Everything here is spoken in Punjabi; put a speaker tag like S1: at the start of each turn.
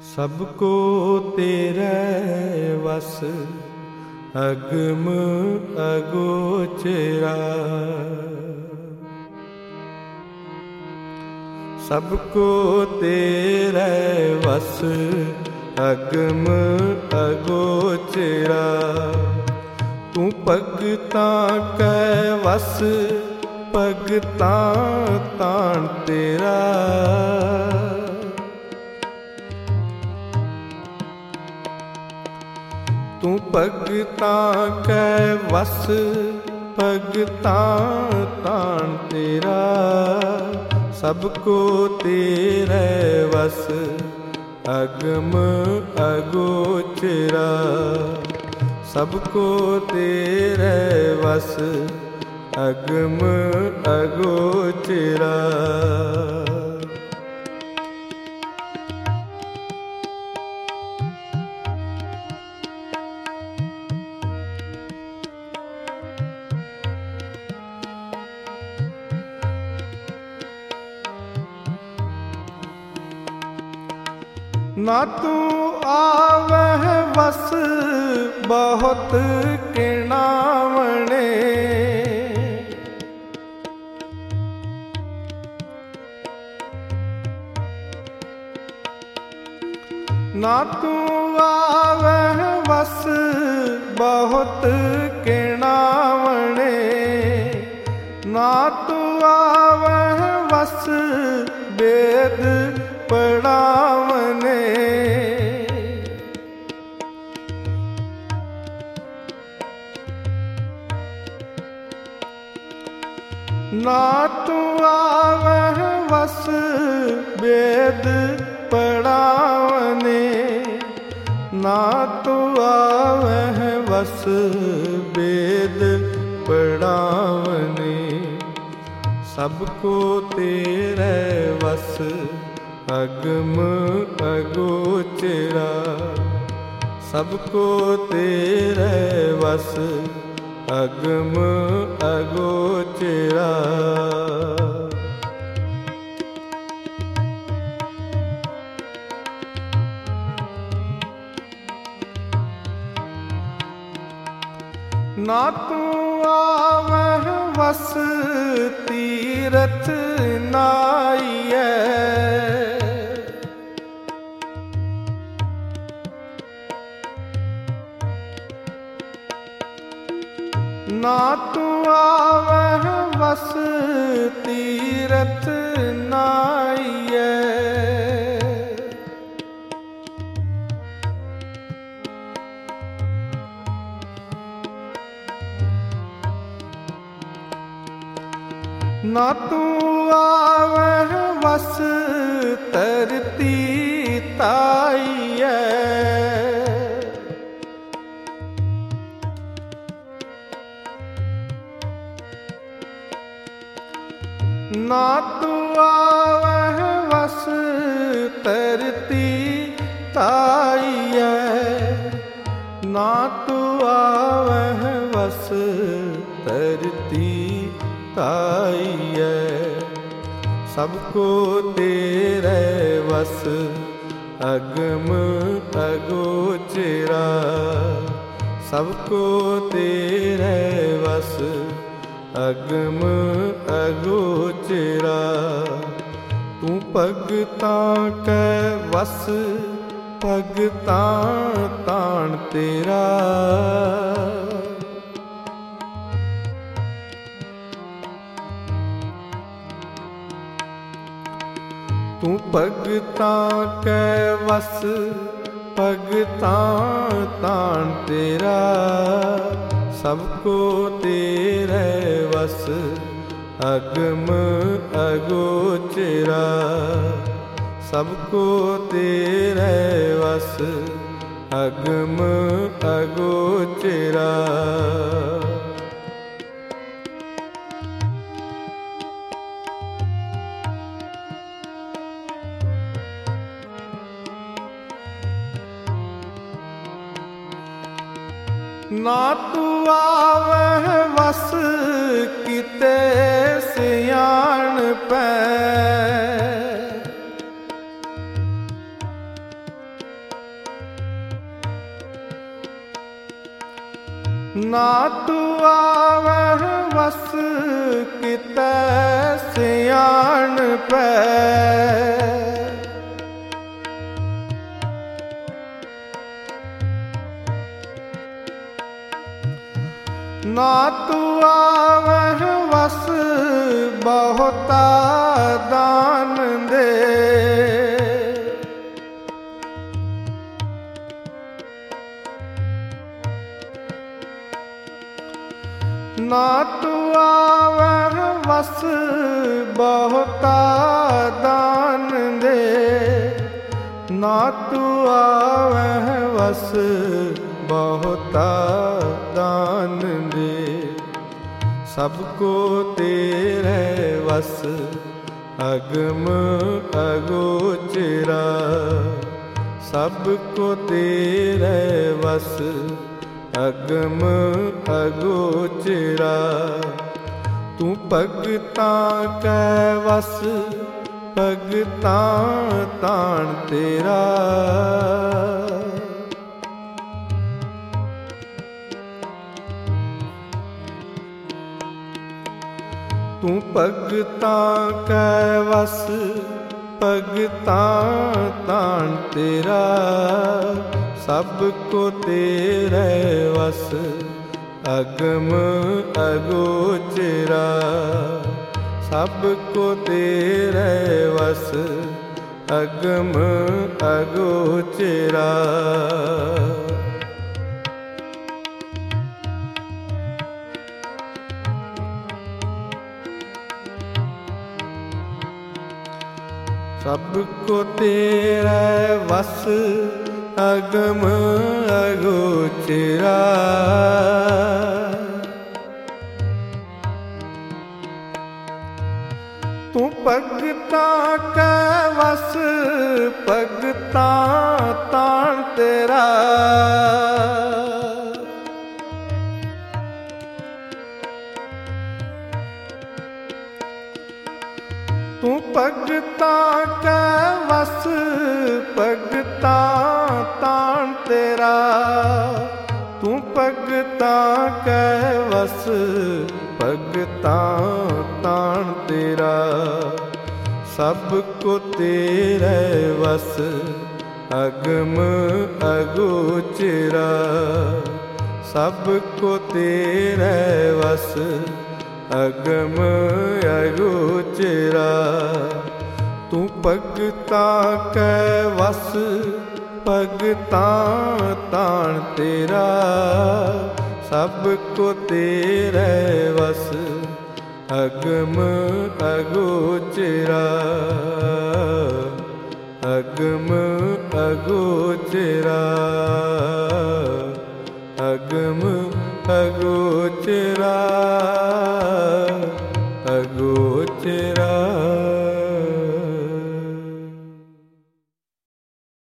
S1: ਸਭ ਕੋ ਤੇਰੇ ਵਸ ਅਗਮ ਅਗੋਚਰਾ। ਸਭ ਕੋ ਤੇਰੇ ਵਸ ਅਗਮ ਅਗੋਚਰਾ। ਤੂੰ ਭਗਤਾਂ ਕੈ ਵਸ ਭਗਤਾਂ ਤਾਣ ਤੇਰਾ। ਤੂੰ ਭਗਤਾਂ ਕੈ ਵਸ ਭਗਤਾਂ ਤਾਣ ਤੇਰਾ। ਸਭ ਕੋ ਤੇਰੇ ਵਸ ਅਗਮ ਅਗੋਚਰਾ। ਸਭ ਕੋ ਤੇਰੇ ਵਸ ਅਗਮ ਅਗੋਚਰਾ। ਨਾ ਤੂੰ ਆਵਹਿ ਵਸ ਬਹੁਤ ਕਿਣਾਵਣੇ। ਨਾ ਤੂੰ ਆਵਹਿ ਵਸ ਬਹੁਤ ਕਿਣਾਵਣੇ। ਨਾ ਤੂੰ ਆਵਹਿ ਵਸ ਵੇਦ ਪੜਾਵਨੇ। ਨਾ ਤੂੰ ਆਵਹਿ ਵਸ ਵੇਦ ਪੜਾਵਨੇ। ਨਾ ਤੂੰ ਆਵਹਿ ਵਸ ਵੇਦ ਪੜਾਵਨੇ। ਸਭ ਕੋ ਤੇਰੇ ਵਸ ਅਗਮ ਅਗੋਚਰਾ। ਸਭ ਕੋ ਤੇਰੇ ਵਸ ਅਗਮ ਅਗੋਚਰਾ। ਨਾ ਤੂੰ ਆਵਹਿ ਵਸ ਤੀਰਥ ਨਾਈਐ। ਨਾ ਤੂੰ ਆਵਹਿ ਵਸ ਤੀਰਥ ਨਾਈਐ। ਨਾ ਤੂੰ ਆਵਹਿ ਵਸ ਧਰਤੀ ਤਾਈਐ। ਨਾ ਤੂੰ ਆਵਹਿ ਵਸ ਧਰਤੀ ਤਾਈਐ। ਨਾ ਤੂੰ ਆਵਹਿ ਵਸ ਧਰਤੀ ਤਾਈਐ। ਸਭ ਕੋ ਤੇਰੇ ਵਸ ਅਗਮ ਅਗੋਚਰਾ। ਸਭ ਕੋ ਤੇਰੇ ਵਸ ਅਗਮ ਅਗੋਚਰਾ। ਤੂੰ ਭਗਤਾਂ ਕੈ ਵਸ ਭਗਤਾਂ ਤਾਣ ਤੇਰਾ। ਤੂੰ ਭਗਤਾਂ ਕੈ ਵਸ ਭਗਤਾਂ ਤਾਣ ਤੇਰਾ। ਸਭ ਕੋ ਤੇਰੇ ਵਸ ਅਗਮ ਅਗੋਚਰਾ। ਸਭ ਕੋ ਤੇਰੇ ਵਸ ਅਗਮ ਅਗੋਚਰਾ। ਨਾ ਤੂੰ ਆਵਹਿ ਵਸ ਕਿਤੇ ਸਿਆਣਪੈ। ਨਾ ਤੂੰ ਆਵਹਿ ਵਸ ਕਿਤੈ ਸਿਆਣਪੈ। ਨਾ ਤੂੰ ਆਵਹਿ ਵਸ ਬਹੁਤਾ ਦਾਨ ਦੇ। ਨਾ ਤੂੰ ਆਵਹਿ ਵਸ ਬਹੁਤਾ ਦਾਨ ਦੇ। ਨਾ ਤੂੰ ਆਵਹਿ ਵਸ ਬਹੁਤਾ ਦਾਨ ਦੇ। ਸਭ ਕੋ ਤੇਰੇ ਵਸ ਅਗਮ ਅਗੋਚਰਾ। ਸਭ ਕੋ ਤੇਰੇ ਵਸ ਅਗਮ ਅਗੋਚਰਾ। ਤੂੰ ਭਗਤਾਂ ਕੈ ਵਸ ਭਗਤਾਂ ਤਾਣ ਤੇਰਾ। ਤੂੰ ਭਗਤਾਂ ਕੈ ਵਸ ਭਗਤਾਂ ਤਾਣ ਤੇਰਾ। ਸਭ ਕੋ ਤੇਰੇ ਵਸ ਅਗਮ ਅਗੋਚਰਾ। ਸਭ ਕੋ ਤੇਰੇ ਵਸ ਅਗਮ ਅਗੋਚਰਾ। ਸਭ ਕੋ ਤੇਰੇ ਵਸ ਅਗਮ ਅਗੋਚਰਾ। ਤੂੰ ਭਗਤਾਂ ਕੈ ਵਸ ਭਗਤਾਂ ਤਾਣ ਤੇਰਾ। ਤੂੰ ਭਗਤਾਂ ਕੈ ਵਸ ਭਗਤਾਂ ਤਾਣ ਤੇਰਾ। ਤੂੰ ਭਗਤਾਂ ਕੈ ਵਸ ਭਗਤਾਂ ਤਾਣ ਤੇਰਾ। ਸਭ ਕੋ ਤੇਰੇ ਵਸ ਅਗਮ ਅਗੋਚਰਾ। ਸਭ ਕੋ ਤੇਰੇ ਵਸ ਅਗਮ ਅਗੋਚਰਾ। ਤੂੰ ਭਗਤਾਂ ਕੈ ਵਸ ਭਗਤਾਂ ਤਾਣ ਤੇਰਾ। ਸਭ ਕੋ ਤੇਰੇ ਵਸ ਅਗਮ ਅਗੋਚਰਾ। ਅਗਮ ਅਗੋਚਰਾ। ਅਗਮ ਅਗੋਚਰਾ।